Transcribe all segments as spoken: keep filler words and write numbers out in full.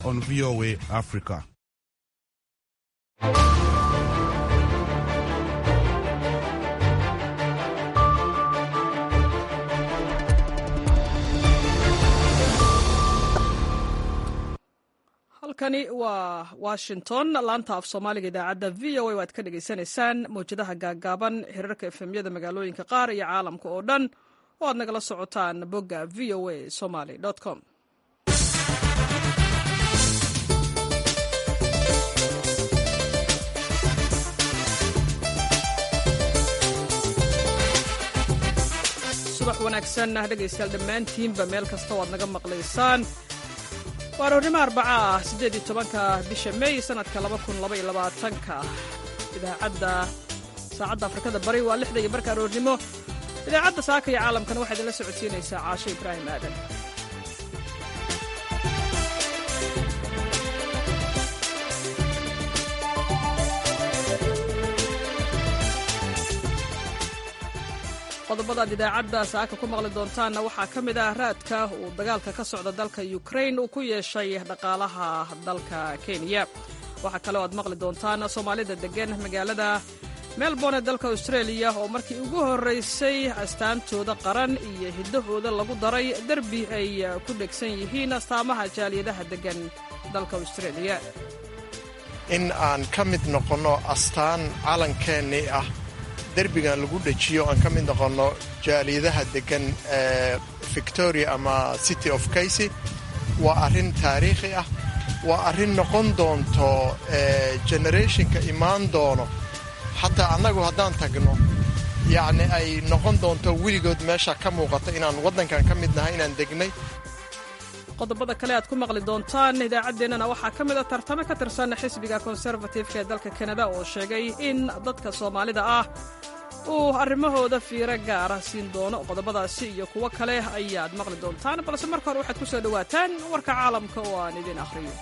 on V O A Africa. halkani waa washington laanta af soomaaliga idaacadda v o a waad ka dhegaysanaysaan mawjadaha gaaggaaban xiriirka efemyada magaalooyinka qaar iyo caalamka oo dhan oo aad nagala socotaan bogga v o a somaly com subax wanaagsan dhegaystayaal dhammaantiinba meel kasta waad naga maqlaysaan waa aroornimo arbaca ah siddeed iyo tobanka bisha may sanadka laba kun laba iyo labaatanka idaacadda saacadda afrikada bari waa lixda iyo barka aroornimo idaacadda saaka iyo caalamkana waxaa idinla socodsiinaysaa caasho ibraahim aadan qodobadaad idaacadda saaka ku maqli doontaanna waxaa ka mid ah raadka uu dagaalka ka socda dalka ukrain uu ku yeeshay dhaqaalaha dalka kenya waxaa kale oo aad maqli doontaan soomaalida deggan magaalada melbourne ee dalka australia oo markii ugu horraysay astaantooda qaran iyo hiddahooda lagu daray derbi ay ku dhegsan yihiin astaamaha jaaliyadaha deggan dalka australia in aan ka mid noqonno astaan calankeennii ah derbigan lagu dhejiyo aan ka mid noqonno jaaliyadaha deggan ee victoria ama city of casy waa arrin taariikhi ah waa arrin noqon doonto generationka imaan doono xataa annagu haddaan tagno yacni ay noqon doonto weligood meesha ka muuqata inaan waddankan ka mid nahay inaan degnay qodobada kale aad ku maqli doontaan idaacaddeenana waxaa ka mid a tartamo ka tirsan xisbiga konservatifka ee dalka kanada oo sheegay in dadka soomaalida ah uu arrimahooda fiiro gaara siin doono qodobadaasi iyo kuwo kale ayaad maqli doontaan balse marka hore waxaad ku soo dhowaataan warka caalamka oo aan idin akhriyo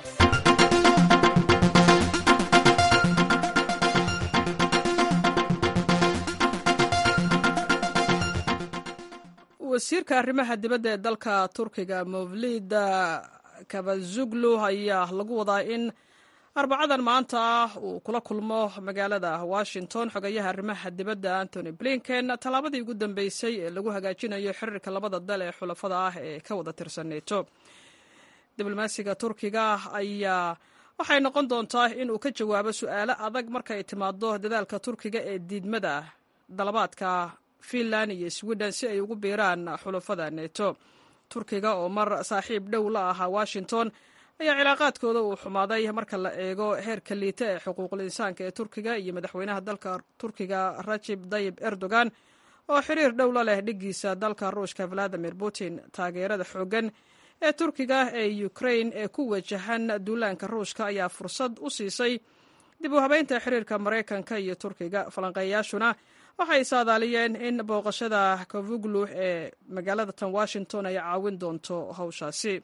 wasiirka arrimaha dibadda ee dalka turkiga mevlid kabazuglu ayaa lagu wadaa in arbacadan maanta ah uu kula kulmo magaalada washington xogayaha arrimaha dibadda antony blinken tallaabadii ugu dambeysay ee lagu hagaajinayo xiriirka labada dal ee xulafada ah ee ka wada tirsan neto diblomaasiga turkiga ayaa waxay noqon doontaa in uu ka jawaabo su'aalo adag markaay timaado dadaalka turkiga ee diidmada dalabaadka finland iyo sweden si ay ugu biiraan xulafada neto turkiga oo mar saaxiib dhow la ahaa washington ayaa cilaaqaadkooda uu xumaaday marka la eego heerka liita ee xuquuqul insaanka ee turkiga iyo madaxweynaha dalka turkiga rajib tayib erdogan oo xiriir dhow la leh dhiggiisa dalka ruushka valadimir putin taageerada xooggan ee turkiga ee ukrain ee ku wajahan duulaanka ruushka ayaa fursad u siisay dib u habeynta xiriirka maraykanka iyo turkiga falanqeeyaashuna waxay saadaaliyeen in booqashada kavuglu ee magaalada tan washington ay caawin doonto hawshaasi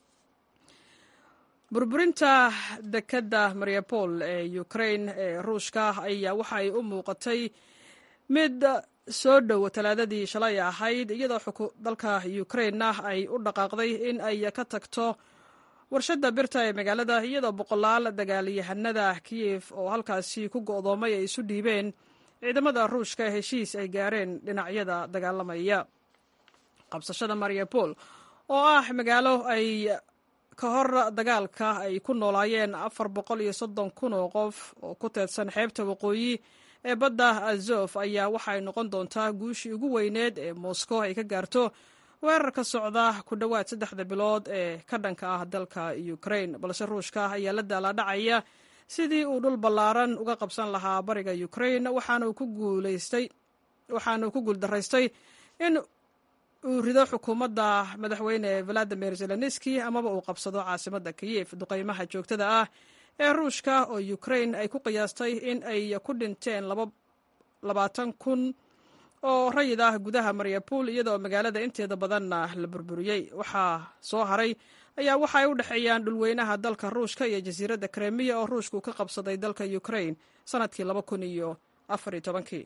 burburinta dekedda mariupol ee ukrain ee ruushka ayaa waxa ay u muuqatay mid soo dhow talaadadii shalay ahayd iyadoo dalka ukrainna ay u dhaqaaqday in ay ka tagto warshadda birta ee magaalada iyadoo boqolaal dagaalyahanada kiyef oo halkaasi ku go'doomay ay isu dhiibeen ciidamada ruushka heshiis ay gaareen dhinacyada dagaalamaya qabsashada mariupol oo ah magaalo ay ka hor dagaalka ay ku noolaayeen afar boqol iyo soddon kun oo qof oo ku teedsan xeebta waqooyi ee badda azof ayaa waxay noqon doontaa guushii ugu weyneed ee moscow ay ka gaarto weerar ka socda ku dhowaad saddexda bilood ee ka dhanka ah dalka ukrain balse ruushka ayaa la daalaadhacaya sidii uu dhul ballaaran uga qabsan lahaa bariga ukrain waxaanuu ku guulaystay waxaanuu ku guuldaraystay in uu rido xukuumadda madaxweyne valadimir zelenski amaba uu qabsado caasimadda kiyef duqaymaha joogtada ah ee ruushka oo ukrain ay ku qiyaastay in ay ku dhinteen labaatan kun oo rayid ah gudaha mariupol iyadoo magaalada inteeda badanna la burburiyey waxaa soo haray ayaa waxa ay u dhexeeyaan dhulweynaha dalka ruushka iyo jasiiradda kremiya oo ruushku ka qabsaday dalka ukrain sanadkii laba kun iyo afar iyo tobankii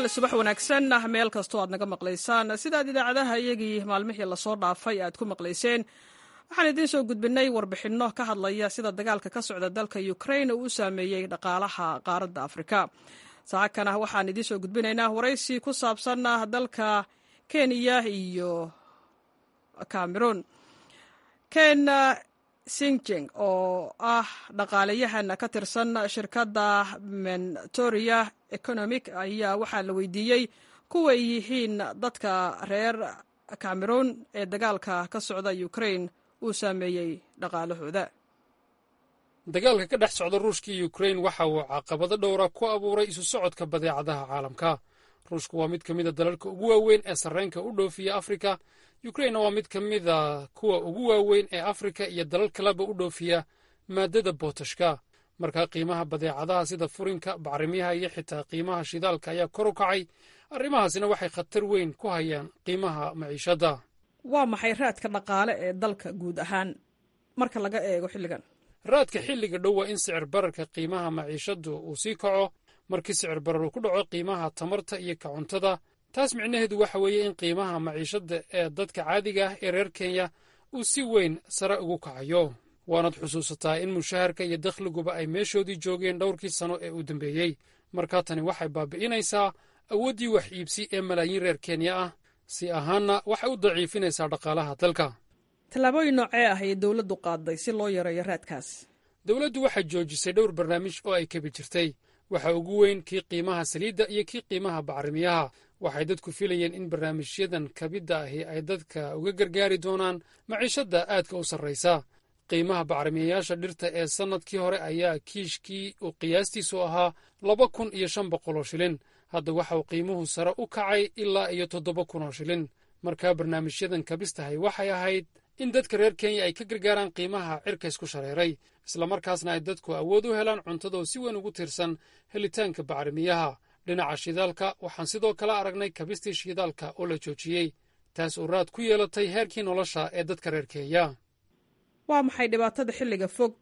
kale subax wanaagsan meel kastoo aad naga maqlaysaan sidaad idaacadaha iyagii maalmihii lasoo dhaafay aad ku maqlayseen waxaan idiin soo gudbinay warbixinno ka hadlaya sida dagaalka ka socda dalka Ukraine uu u saameeyey dhaqaalaha qaaradda Afrika. saacadkana waxaan idiin soo gudbinaynaa waraysi ku saabsan dalka Kenya iyo Cameroon. Ken Sinjeng oo ah dhaqaalayahan ka tirsan shirkadda Mentoria Economic ayaa waxaa la weydiiyey kuwa yihiin dadka reer Cameroon ee dagaalka ka socda Ukraine uu saameeyey dhaqaalahooda. dagaalka ka dhex socda Ruushka iyo Ukraine waxa uu caqabado dhowr ah ku abuuray isu socodka badeecadaha caalamka. Ruushku waa mid ka mid ah dalalka ugu waaweyn ee sarreenka u dhoofiya Afrika. Ukraine waa mid ka mid ah kuwa ugu waaweyn ee Afrika iyo dalal kaleba u dhoofiya maadada bootashka. marka qiimaha badeecadaha sida furinka, bacrimiyaha iyo xitaa qiimaha shidaalka ayaa kor u kacay. arrimahaasina waxay khatar weyn ku hayaan qiimaha maciishada. waa maxay raadka dhaqaale ee dalka guud ahaan marka laga eego xilligan? raadka xilliga dhow waa in sicir bararka qiimaha maciishadu uu sii kaco. markii sicir barar uu ku dhaco qiimaha tamarta iyo ka cuntada, taas micnaheedu waxa weeye in qiimaha maciishada ee dadka caadiga ah ee reer Kenya uu si weyn sare ugu kacayo. waanad xusuusataa in mushaharka iyo dakhliguba ay meeshoodii joogeen dhowrkii sano ee u dambeeyey. markaa tani waxay baabi'inaysaa awooddii wax iibsi ee malaayiin reer Kenya ah, si ahaanna waxay u daciifinaysaa dhaqaalaha dalka. tallaabooyin noocee ah ayay dowladdu qaaday si loo yareeyo raadkaas? dowladdu waxay joojisay dhowr barnaamij oo ay kabi jirtay. waxa ugu weyn kii qiimaha saliidda iyo kii qiimaha bacrimiyaha. waxay dadku filayeen in barnaamijyadan kabidda ahi ay dadka uga gargaari doonaan maciishadda aadka u sarraysa. qiimaha bacrimiyayaasha dhirta ee sannadkii hore ayaa kiishkii uu qiyaastiisu ahaa laba kun iyo shan boqol oo shilin. hadda waxauu qiimuhu sare u kacay ilaa iyo toddoba kun oo shilin. markaa barnaamijyadan kabistahay waxay ahayd in dadka reer Kenya ay ka gargaaraan qiimaha cirka isku shareeray, islamarkaasna ay dadku awood u helaan cuntadoo si weyn ugu tiirsan helitaanka bacrimiyaha. dhinaca shidaalka waxaan sidoo kale aragnay kabistii shidaalka oo la joojiyey, taas oo raad ku yeelatay heerkii nolosha ee dadka reer Kenya. waa maxay dhibaatada xilliga fog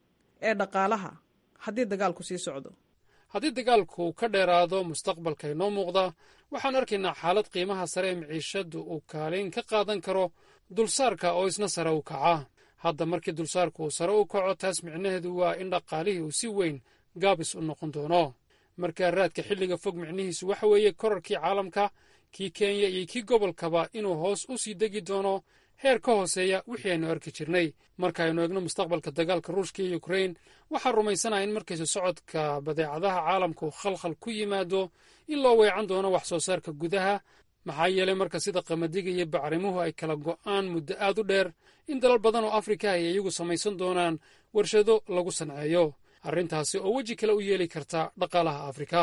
ee dhaqaalaha haddii dagaalku sii socdo? haddii dagaalku ka dheeraado mustaqbalka inoo muuqda, waxaan arkaynaa xaalad qiimaha sare ee maciishadu uu kaalin ka qaadan karo dulsaarka oo isna sare u kaca. hadda markii dulsaarku uu sare u kaco, taas micnaheedu waa in dhaqaalihii uu si weyn gaabis u noqon doono. markaa raadka xilliga fog micnihiisu waxa weeye korarkii caalamka, kii Kenya iyo kii gobolkaba inuu hoos u sii degi doono heer ka hooseeya wixii aynu arki jirnay. marka aynu eegno mustaqbalka dagaalka Ruushka iyo Ukraine, waxaan rumaysanahay in markaysu socodka badeecadaha caalamku khalkhal ku yimaado in loo weecan doono wax soo saarka gudaha. maxaa yeelay marka sida qamadiga iyo bacrimuhu ay kala go'aan muddo aad u dheer, in dalal badan oo Afrika ay iyagu samaysan doonaan warshado lagu sanceeyo. arrintaasi oo weji kale u yeeli karta dhaqaalaha Afrika.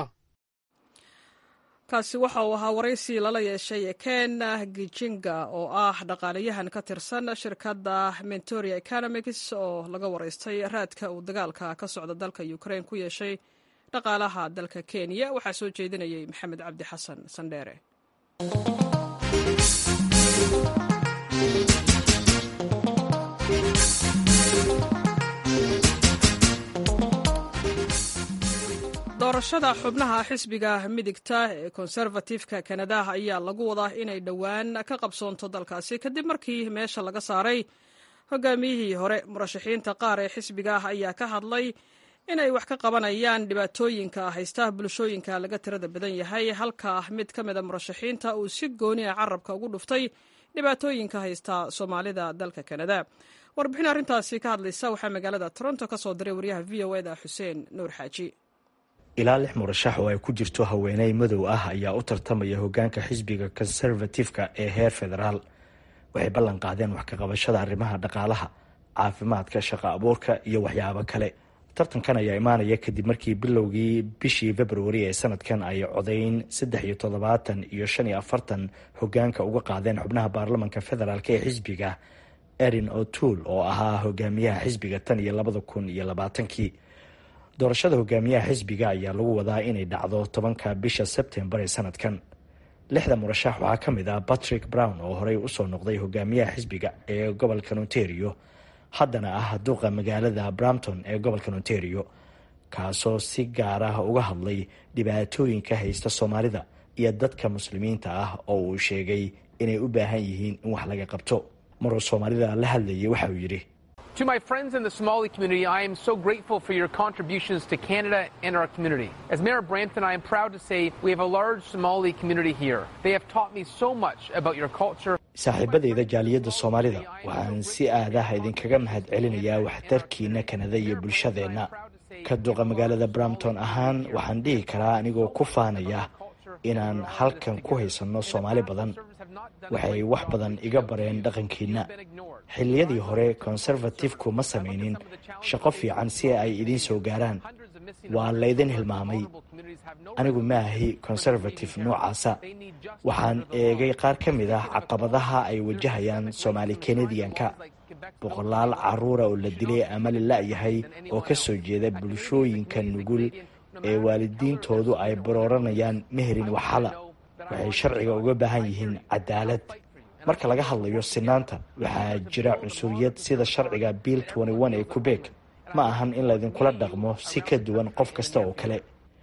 kaasi waxa uu ahaa waraysi lala yeeshay Ken Gichinga oo ah dhaqaalayahan ka tirsan shirkadda Mentoria Economics oo laga waraystay raadka uu dagaalka ka socda dalka Ukraine ku yeeshay dhaqaalaha dalka Kenya. waxaa soo jeedinayay Maxamed Cabdi Xasan Sandheere. doorashada xubnaha xisbiga midigta ee konservatifka Kanada ayaa lagu wadaa inay dhowaan ka qabsoonto dalkaasi kadib markii meesha laga saaray hogaamiyihii hore. murashaxiinta qaar ee xisbiga ayaa ka hadlay inay wax ka qabanayaan dhibaatooyinka haysta bulshooyinka laga tirada badan yahay, halka mid ka mida murashaxiinta uu si gooni ah carabka ugu dhuftay dhibaatooyinka haysta Soomaalida dalka Kanada. warbixin arrintaasi ka hadlaysa waxaa magaalada Toronto ka soo diray wariyaha V O A da Xuseen Nuur Xaaji. ilaa lix murashax oo ay ku jirto haweeney madow ah ayaa u tartamaya hogaanka xisbiga konservatifka ee heer federaal. waxay ballan qaadeen wax ka qabashada arrimaha dhaqaalaha, caafimaadka, shaqo abuurka iyo waxyaabo kale. tartankan ayaa imaanaya kadib markii bilowgii bishii February ee sanadkan ay codayn saddex iyo toddobaatan iyo shan iyo afartan hogaanka uga qaadeen xubnaha baarlamanka federaalk ee xisbiga Erin O'Toole oo ahaa hogaamiyaha xisbiga tan iyo labada kun iyo labaatankii. doorashada hogaamiyaha xisbiga ayaa lagu wadaa inay dhacdo tobanka bisha Sebtembar ee sanadkan. lixda murashax waxaa ka mid ah Patrick Brown oo horey usoo noqday hogaamiyaha xisbiga ee gobolka Ontario, haddana ah duqa magaalada Brampton ee gobolka Ontario, kaasoo si gaar ah uga hadlay dhibaatooyinka haysta Soomaalida iyo dadka muslimiinta ah oo uu sheegay inay u baahan yihiin in wax laga qabto. maruu soomaalida la hadlayay waxa uu yidhi, To my friends in the Somali community, I am so grateful for your contributions to Canada and our community. As Mayor of Brampton, I am proud to say we have a large Somali community here. They have taught me so much about your culture. saaxiibadayda jaaliyadda Soomaalida waxaan si aadaha idinkaga mahad celinayaa waxtarkiina Kanada iyo bulshadeenna. Ka duqa magaalada Brampton ahaan waxaan dhihi karaa anigoo ku faanaya inaan halkan ku haysano Soomaali badan. waxay wax badan iga bareen dhaqankiina. xilliyadii hore conservative-ku ma samaynin shaqo fiican si ay idiin soo gaaraan. waa laydin hilmaamay. anigu ma ahi conservative noocaasa. waxaan eegay qaar ka mid ah caqabadaha ay wajahayaan Soomaali Canadianka. boqolaal carruura oo la dilay ama la la'yahay oo ka soo jeeda bulshooyinka nugul ee waalidiintoodu ay barooranayaan meherin waxala. waxay sharciga uga baahan yihiin cadaalad. marka laga hadlayo sinaanta waxaa jira cunsuriyad sida sharciga bill twenty-one ee Quebec. ma ahan in laydinkula dhaqmo si ka duwan qof kasta oo kale.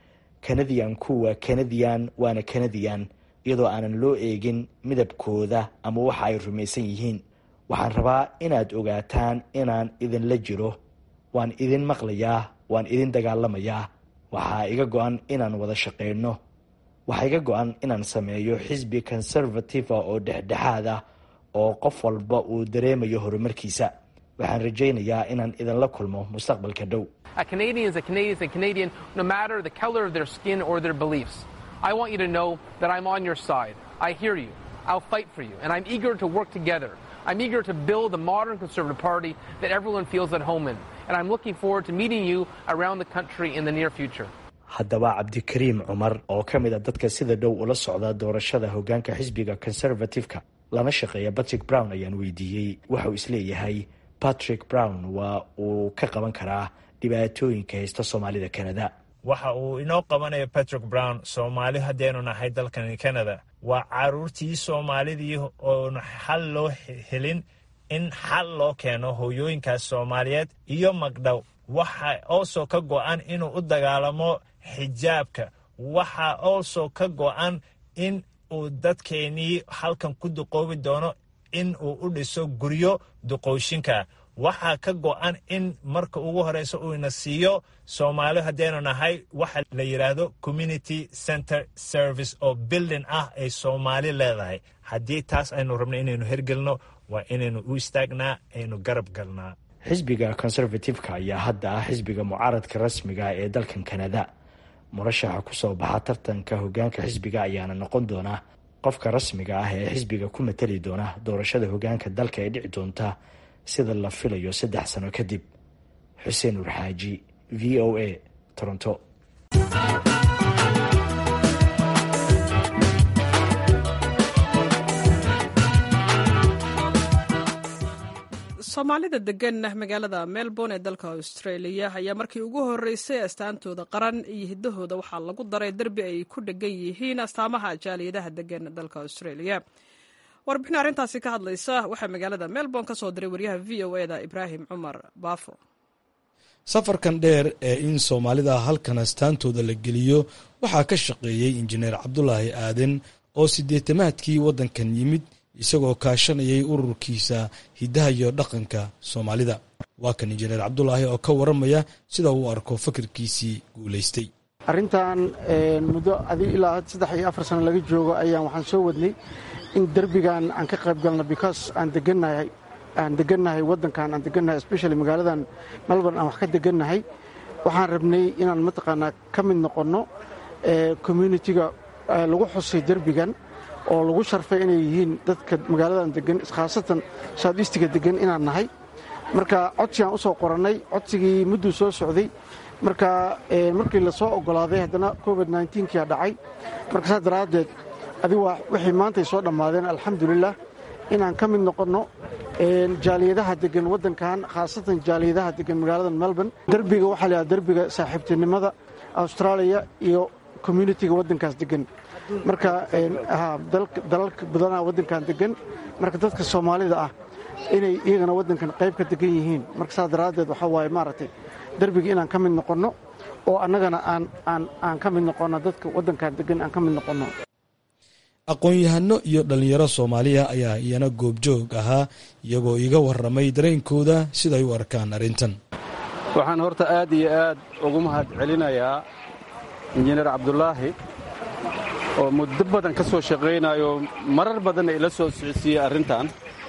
Canadianku waa Canadian waana Canadian iyadoo aanan loo eegin midabkooda ama waxa ay rumaysan yihiin. waxaan rabaa inaad ogaataan inaan idinla jiro. waan idin maqlayaa, waan idin dagaalamayaa. waxaa iga go-an inaan wada shaqeyno. waxaa iga go-an inaan sameeyo xisbi conservative oo dhexdhexaad ah oo qof walba uu dareemayo horumarkiisa. waxaan rajaynayaa inaan idinla kulmo mustaqbalka dhow. A Canadian is a Canadian is a Canadian, no matter the color of their skin or their beliefs. I want you to know that I'm on your side. I hear you. I'll fight for you. And I'm eager to work together. I'm eager to build a modern Conservative Party that everyone feels at home in. And I'm looking forward to meeting you around the country in the near future. haddaba cabdikariim cumar oo ka mid a dadka sida dhow ula socda doorashada hoggaanka xisbiga conservative-ka lana shaqeeya Patrick Brown ayaan weydiiyey waxa uu isleeyahay Patrick Brown waa uu ka qaban karaa dhibaatooyinka haysta Soomaalida Canada. waxa uu inoo qabanayo Patrick Brown Soomaali hadeenu nahay dalkan Canada waa caruurtii Soomaalidii oo xal loo helin in xal loo keeno hooyooyinkaas Soomaaliyeed iyo magdhow. waxa also ka go'an inuu u dagaalamo xijaabka. waxa also ka go'an in uu dadkeenii halkan ku duqoobi doono in uu u dhiso guryo duqooshinka. waxaa ka go'an in marka ugu horeysa uu ina siiyo Soomaali hadeenu nahay waxa la yiraahdo community center service oo building ah ay Soomaali leedahay. haddii taas aynu rabno inaynu hergelno waa inaynu u istaagnaa aynu garab galnaa. xisbiga conservative-ka ayaa hadda ah xisbiga mucaaradka rasmiga ee dalkan Canada. murashaxa ku soo baxa tartanka hoggaanka xisbiga ayaana noqon doona qofka rasmiga ah ee xisbiga ku matali doona doorashada hoggaanka dalka ee dhici doonta sida la filayo saddex sano kadib. Xuseen Urxaaji, V O A, Toronto. soomaalida degan magaalada Melbourne ee dalka Australia ayaa markii ugu horeysay astaantooda qaran iyo hidahooda waxaa lagu daray darbi ay ku dhagan yihiin astaamaha jaaliyadaha degan dalka Australia. warbixin arrintaasi ka hadlaysa waxaa magaalada Melbourne ka soo diray wariyaha V O A da Ibraahim Cumar Baafo. safarkan dheer ee in Soomaalida halkan astaantooda la geliyo waxaa ka shaqeeyay injineer Cabdulaahi Aadan oo sideetamaadkii wadankan yimid isagoo kaashanayay ururkiisa hidaha iyo dhaqanka Soomaalida. waa kan injineer Cabdulaahi oo ka waramaya sida uu arko fikirkiisii guuleystay. arrintan muddo adii ilaa saddex iyo afar sano laga joogo ayaan waxaan soo wadnay in darbigan aan ka qayb galno because aan degannahay aan degannahay wadankan aan degannahay especially magaaladan Melbourne aan wax ka degannahay. waxaan rabnay inaan mataqaanaa ka mid noqonno community-ga lagu xusay darbigan oo lagu sharfay inay yihiin dadka magaaladan degan khaasatan southeast-ga degan inaan nahay. marka codsigaan u soo qorannay codsigii mudduu soo socday. marka markii la soo ogolaaday haddana covid nineteen-kii dhacay. marka saas daraaddeed adigu wixii maanta ay soo dhammaadeen alxamdulilah inaan ka mid noqonno jaaliyadaha degan waddankan khaasatan jaaliyadaha degan magaalada Melbourne. darbiga waxaa la yidhahdaa darbiga saaxiibtinimada Australia iyo community-ga waddankaas degan. marka dalalka badanaa waddankan degan marka dadka Soomaalida ah inay iyagana waddankan qayb ka degan yihiin. marka saas daraaddeed waxaa waaye maaragtay darbiga inaan ka mid noqonno oo annagana aan aan aan ka mid noqonno dadka waddankan degan aan ka mid noqonno. aqoon-yahano iyo dhallinyaro soomaaliya ayaa iyana goobjoog ahaa iyagoo iga warramay dareenkooda siday u arkaan arrintan. waxaan horta aad iyo aad ugu mahad celinayaa injineer cabdulaahi oo muddo badan ka soo shaqaynayo marar badanna ila soo socodsiiyey arrintan.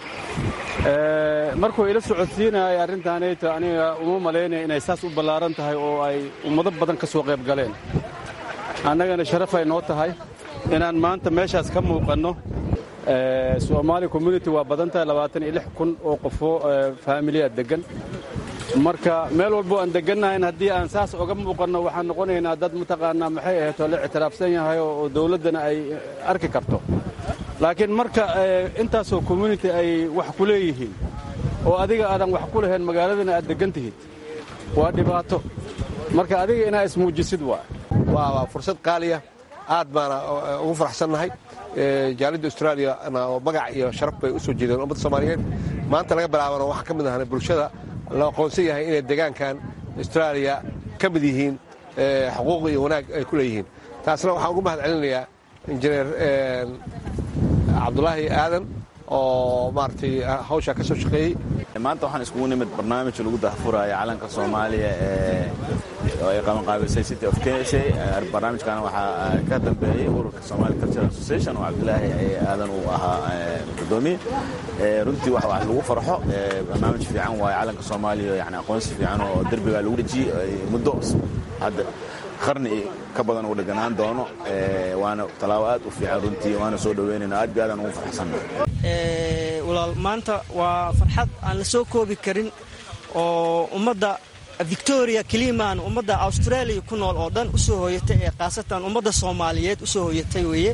markuu ila socodsiinayay arrintaanayto aniga uma malaynaya inay saas u ballaaran tahay oo ay ummado badan ka soo qayb galeen. annagana sharaf ay noo tahay inaan maanta meeshaas ka muuqanno. Soomaali community waa badan tahay labaatan iyo lix kun oo qofoo faamiliya degan. marka meel walbo aan degannahayn haddii aan saas uga muuqanno waxaan noqonaynaa dad mataqaanaa maxay ahayd oo la ictiraafsan yahay oo dawladdana ay arki karto. laakiin marka intaasoo community ay wax ku leeyihiin oo adiga aadan wax ku lahayn magaaladana aad degan tihid waa dhibaato. marka adiga inaa ismuujisid waa waa fursad qaaliya. aad baana ugu faraxsannahay. jaalidda austraaliyana oo magac iyo sharaf bay u soo jeedeen ummadda soomaaliyeed. maanta laga bilaabana waxaa ka mid ahana bulshada la aqoonsan yahay inay deegaankan austraaliya ka mid yihiin, xuquuq iyo wanaag ay ku leeyihiin. taasna waxaan ugu mahad celinayaa injineer cabdulaahi aadan oo maaragtay hawshaa ka soo shaqeeyey. maanta waxaan iskugu nimid barnaamij lagu dahfuraayo calanka soomaaliya ee ay qabanqaabisay city of Kenosha. barnaamijkan waxaa ka dambeeyey ururka Somali Cultural Association oo cabdulaahi aadan uu ahaa gudoomiye. runtii wax wax lagu farxo, barnaamij fiican waaye calanka soomaaliya, yani aqoonsi fiican oo darbiga lagu dhajiyay muddo hadda qarni ka badan uu dhaganaan doono. waana talaabo aad u fiican runtii, waana soo dhaweynaynaa. aad baadan ugu farxsannahay. walaal maanta waa farxad aan la soo koobi karin oo ummadda Victoria kelimaan ummadda Australia ku nool oo dhan u soo hooyatay ee qaasatan ummadda Soomaaliyeed u soo hooyatay weeye.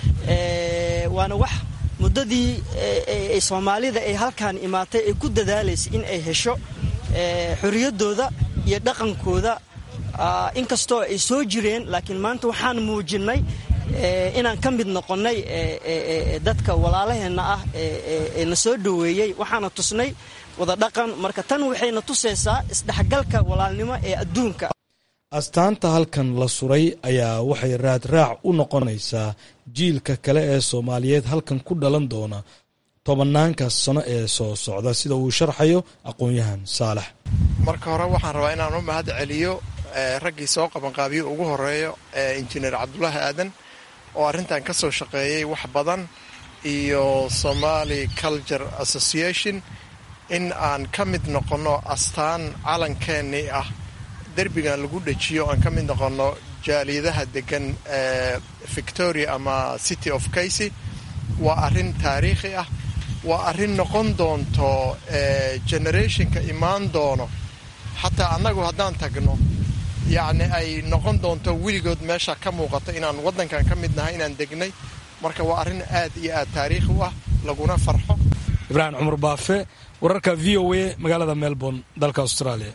waana wax muddadii ay Soomaalida ay halkaan imaatay ay ku dadaalaysay in ay hesho xorriyadooda iyo dhaqankooda. inkastoo ay soo jireen, laakiin maanta waxaan muujinnay inaan ka mid noqonnay dadka walaalaheenna ah ee na soo dhoweeyey. waxaana tusnay wada dhaqan. marka tan waxayna tusaysaa isdhexgalka walaalnimo ee adduunka. astaanta halkan la suray ayaa waxay raadraac u noqonaysaa jiilka kale ee Soomaaliyeed halkan ku dhalan doona tobanaanka sano ee soo socda, sida uu sharxayo aqoon-yahan Saalax. marka hore waxaan rabaa inaan u mahad celiyo raggii soo qabanqaabiyo ugu horeeyo injineer cabdulaahi aadan oo arrintan ka soo shaqeeyey wax badan, iyo Somali Culture Association in aan ka mid noqonno astaan calankeenii ah derbigan lagu dhajiyo. aan ka mid noqonno jaaliyadaha degan Victoria ama City of Kenosha. waa arrin taariikhi ah. waa arrin noqon doonto generationka imaan doono, xataa annagu haddaan tagno yacni ay noqon doonto weligood meesha ka muuqato inaan waddankan ka mid nahay, inaan degnay. marka waa arrin aad iyo aad taariikhi u ah, laguna farxo. ibraahim cumar baafe, wararka v o a, magaalada Melbourne, dalka Australia.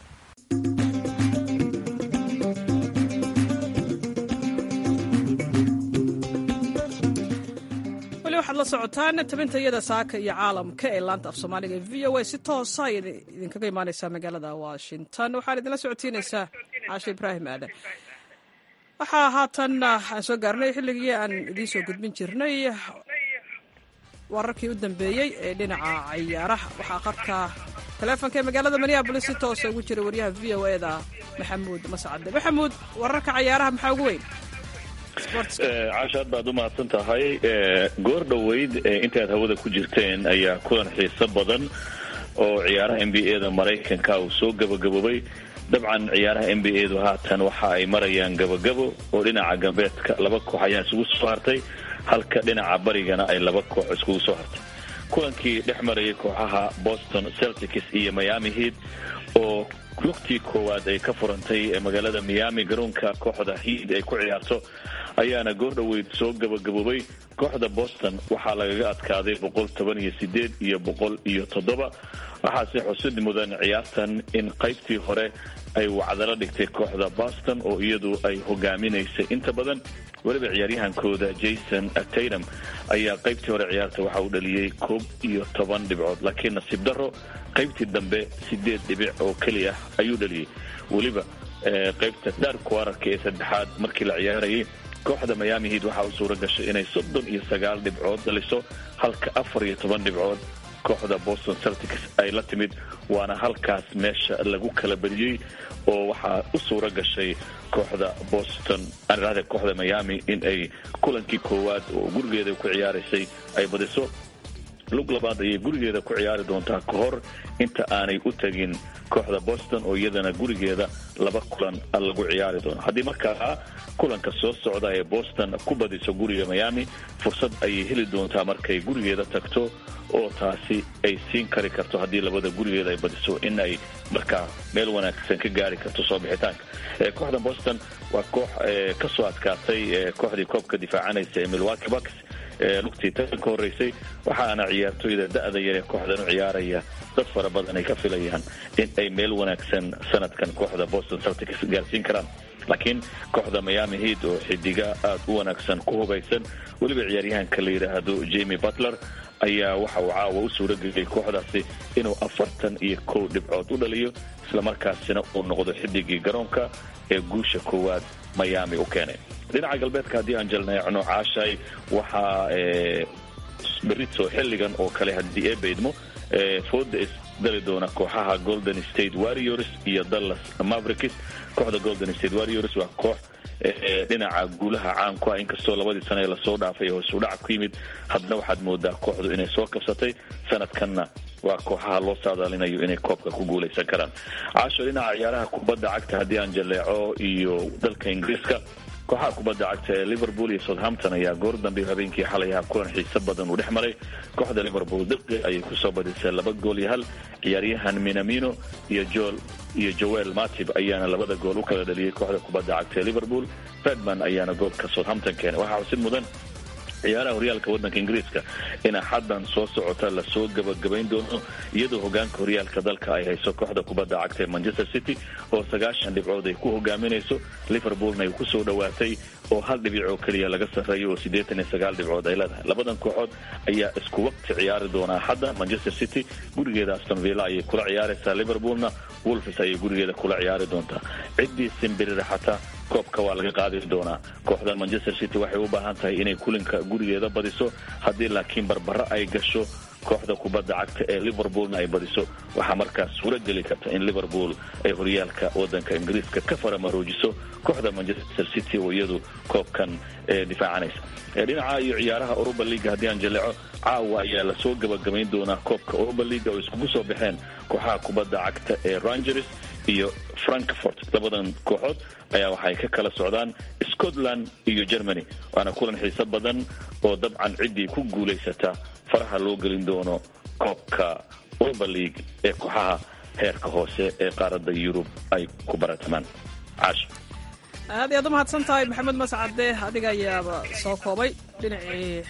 waxaad la socotaan tabintayada saaka iyo caalamka ee laanta af soomaaliga ee v o a si toosa ay idinkaga imaaneysaa magaalada Washington. waxaan idinla socotiinaysaa caashe ibraahim aadan. waxaa haatan aan soo gaarnay xilligii aan idiin soo gudbin jirnay wararkii u dambeeyey ee dhinaca ciyaaraha. waxaa qarka taleefonka ee magaalada Minneapolis si toosa ugu jira wariyaha v o a-da maxamuud mascade. maxamuud, wararka ciyaaraha maxaa ugu weyn? caasha aad baad u mahadsan tahay. goor dhoweyd intaad hawada ku jirteen ayaa kulan xiiso badan oo ciyaaraha n b a da maraykanka uu soo gabagaboobay. dabcan ciyaaraha n b a du haatan waxa ay marayaan gabagabo oo dhinaca galbeedka laba koox ayaa isugu soo hartay, halka dhinaca barigana ay laba koox iskugu soo hartay. kulankii dhex marayay kooxaha Boston Celtics iyo Miami Heat oo lugtii koowaad ay ka furantay magaalada Miami, garoonka kooxda Heat ay ku ciyaarto, ayaana goor dhoweyd soo gabagaboobay. kooxda Boston waxaa lagaga adkaaday boqol toban iyo sideed iyo boqol iyo toddoba. waxaase xusid mudan ciyaartan in qaybtii hore ay wacdalo dhigtay kooxda Boston oo iyadu ay hogaaminaysay inta badan. weliba ciyaaryahankooda Jason Tatum ayaa qaybtii hore ciyaarta waxa uu dhaliyey koob iyo toban dhibcood, laakiin nasiib darro qaybtii dambe sideed dhibic oo keliya ayuu dhaliyey. weliba qaybta dhar kuararka ee saddexaad markii la ciyaarayay kooxda Miami Heat waxaa u suura gashay inay soddon iyo sagaal dhibcood dhaliso halka afar iyo toban dhibcood kooxda Boston Celtics ay la timid waana halkaas meesha lagu kala badiyey oo waxaa u suura gashay kooxda Boston anraada kooxda Miami in ay kulankii koowaad oo gurigeeda ku ciyaaraysay ay badiso lug labaad ayay gurigeeda ku ciyaari doontaa ka hor inta aanay u tagin kooxda Boston oo iyadana gurigeeda laba kulan lagu ciyaari doono haddii markaa kulanka soo socda ee Boston ku badiso guriga Miami fursad ayay heli doontaa markay gurigeeda tagto oo taasi ay siin kari karto haddii labada gurigeeda ay badiso in ay markaa meel wanaagsan ka gaari karto soo bixitaanka kooxda Boston waa koox ka soo adkaatay kooxdii koobka difaacanaysa ee Milwaukee Bucks lugtii tan ka horeysay waxaana ciyaartooyda da'da yar ee kooxdan u ciyaaraya dad fara badan ay ka filayaan in ay meel wanaagsan sanadkan kooxda Boston Celtics gaarsiin karaan laakiin kooxda Miami Heat oo xidiga aad u wanaagsan ku hubaysan waliba ciyaaryahanka la yiraahdo Jimmy Butler ayaa waxa uu caawa u suura geliyay kooxdaasi inuu afartan iyo kow dhibcood u dhaliyo isla markaasina uu noqdo xidigii garoonka ee guusha koowaad Miami u keenay dhinaca galbeedka haddii aan jalneecno caashay waxaa berito xilligan oo kale haddii ee beydmo fooda isdali doona kooxaha Golden State Warriors iyo Dallas Mavericks kooxda Golden State Warriors waa koox dhinaca guulaha caanku ah inkastoo labadii sano ee lasoo dhaafay oo isu dhac ku yimid haddana waxaad moodaa kooxdu inay soo kabsatay sanadkanna waa kooxaha loo saadaalinayo inay koobka ku guulaysan karaan caasho dhinaca ciyaaraha kubadda cagta haddii aan jaleeco iyo dalka Ingiriiska kooxaha kubadda cagta ee Liverpool iyo Southampton ayaa goor dambe habeenkii xalay ah kulan xiiso badan u dhexmaray kooxda Liverpool diqi ayay ku soo badisay laba gool iyo hal ciyaaryahan Minamino iyo Joel iyo Joel Matip ayaana labada gool u kala dhaliyay kooxda kubadda cagta ee Liverpool Redman ayaana goolka Southampton keenay waxa xusid mudan ciyaaraha horyaalka waddanka Ingiriiska in xaddan soo socota la soo gabagabayn doono iyadoo hogaanka horyaalka dalka ay hayso kooxda kubadda cagta ee Manchester City oo sagaashan dhibcood ay ku hogaaminayso Liverpoolna ay ku soo dhawaatay oo hal dhibic oo kaliya laga sareeyo oo siddeetan iyo sagaal dhibcood ay leedahay labadan kooxood ayaa isku waqti ciyaari doona hadda Manchester City gurigeeda Aston Villa ay kula ciyaaraysaa Liverpoolna Wolves ay gurigeeda kula ciyaari doontaa cidii simbirira xataa koobka waa laga qaadi doonaa kooxda Manchester City waxay u baahan tahay inay kulanka gurigeeda badiso haddii laakiin barbara ay gasho kooxda kubadda cagta ee Liverpoolna ay badiso waxa markaas suura geli karta in Liverpool ay horyaalka waddanka Ingiriiska ka faramaroojiso kooxda Manchester City oo iyadu koobkan difaacanaysa dhinaca iyo ciyaaraha Europa League haddii aan jaleeco caawa ayaa la soo gabagabayn doonaa koobka Europa League oo iskugu soo baxeen kooxaha kubadda cagta ee Rangers iyo Frankfurt labadan kooxood ayaa waxay ka kala socdaan Scotland iyo Germany waana kulan xiiso badan oo dabcan cidii ku guuleysata faraha loo gelin doono koobka Europa League ee kooxaha heerka hoose ee qaaradda Yurub ay ku baratamaan caash aad iyo mahadsan tahay Maxamed Mascade adiga ayaaba soo koobay dhinacii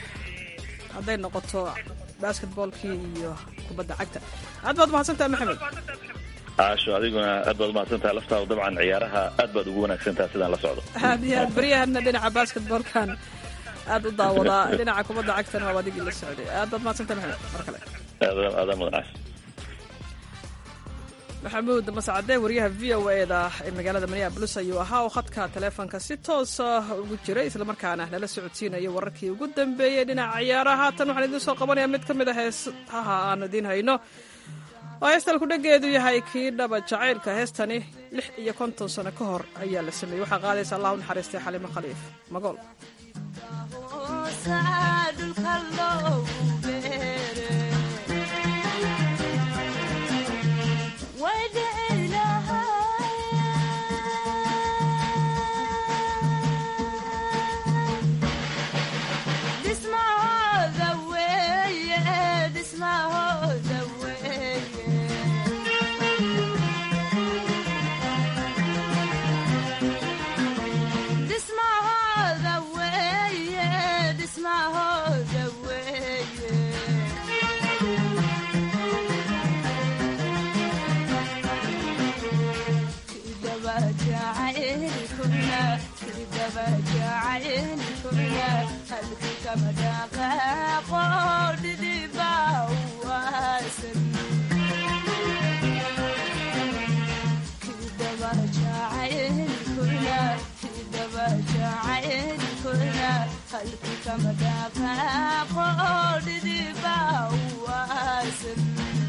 haday noqoto basketballkii iyo kubadda cagta aad baad mahadsan tahay Maxamed caasho adiguna aad baad mahadsantahay laftaada dabcan ciyaaraha aad baad ugu wanaagsantahay sidaan la socdo aad iyo aad baryahana dhinaca basketballkan aad u daawadaa dhinaca kubadda cagtana waa adigii la socday aad baad mahadsantahay Maxamed mar kale aad mudan maxamuud mascade wariyaha v o a da ee magaalada Minneapolis ayuu ahaa oo khadka taleefanka si toos ah ugu jiray isla markaana nala socodsiinaya wararkii ugu dambeeyay dhinaca ciyaaraha tan waxaan idin soo qabanayaa mid ka mid ah heesaha aan idin hayno oo heestan ku dhageedu yahay kii dhaba jacaylka heestani lix iyo konton sano ka hor ayaa la sameeyey waxaa qaadaysa allah u naxariistay Xalimo Khaliif Magool Kidaba jacayl kuna kidaba jacayl kuna halkii kama dhaqaaqo dhidiba waasan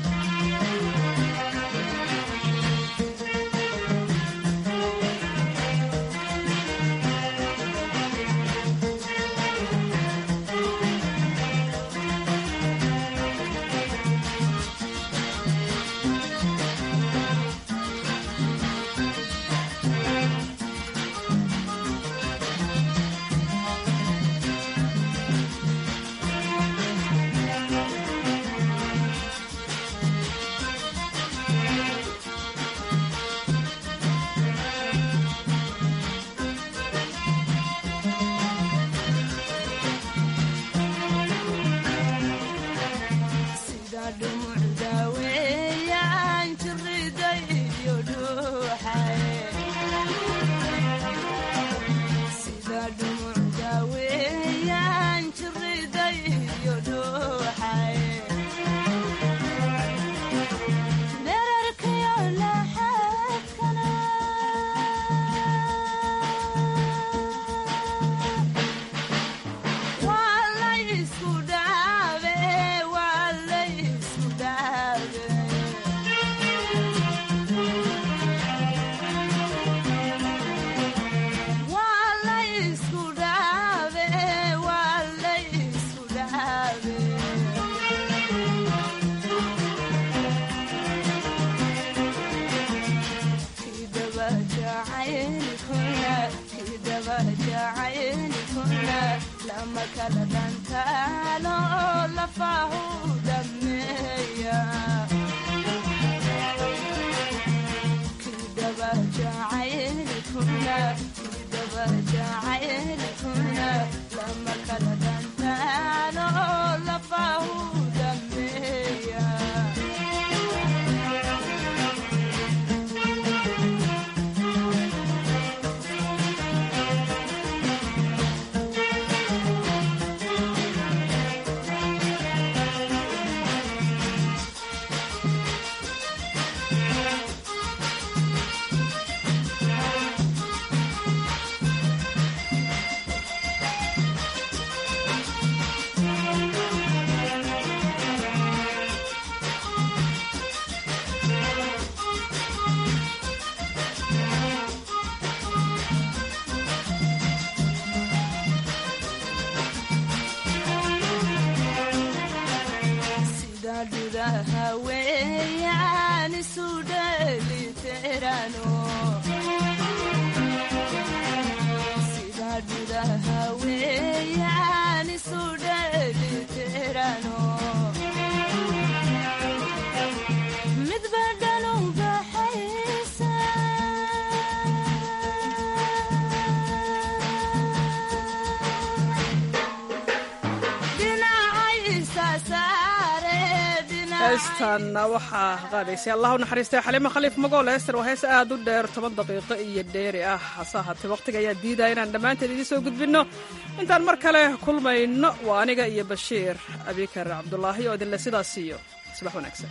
heestan waxaa qaadaysay allah u naxariistay xaliimo khaliif magool heestan waa hees aad u dheer toban daqiiqo iyo dheeri ah hase ahaatee waqtiga ayaa diidaya inaan dhammaanteed idiin soo gudbinno intaan mar kale kulmayno waa aniga iyo bashiir abikar cabdulaahi oo idinle sidaas siiyo subax wanaagsan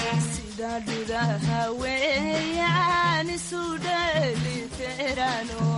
haweeyaan isu dheeli tirano